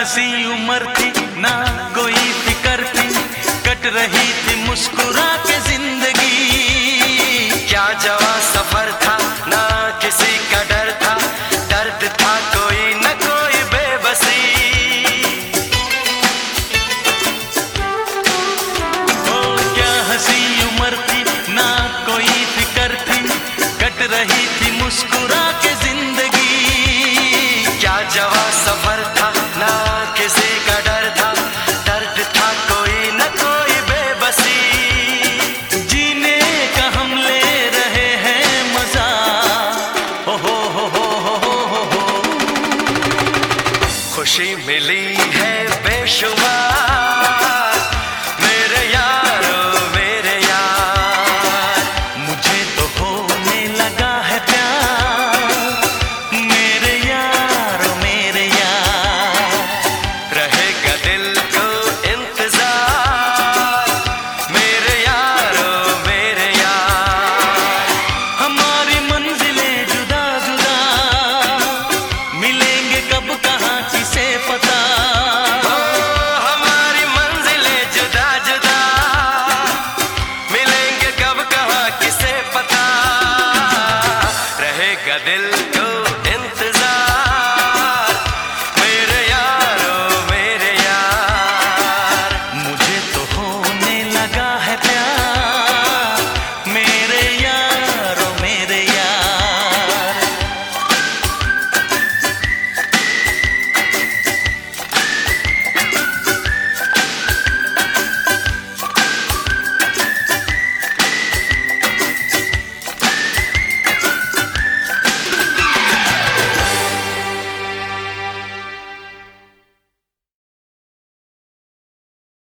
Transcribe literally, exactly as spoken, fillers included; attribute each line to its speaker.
Speaker 1: हंसी उम्र थी ना कोई फिक्र थी, कट रही थी मुस्कुरा के जिंदगी।
Speaker 2: क्या जवां सफर था, ना किसी का डर था, दर्द था कोई न कोई बेबसी।
Speaker 1: ओ क्या हंसी उम्र थी ना कोई फिक्र थी, कट रही थी मुस्कुरा के जिंदगी।
Speaker 2: क्या जवां सफर था, ना किसी का डर था, दर्द था कोई न कोई बेबसी।
Speaker 1: जीने का हम ले रहे हैं मजा, हो हो हो हो हो हो हो।
Speaker 2: खुशी मिली है बेशुमार,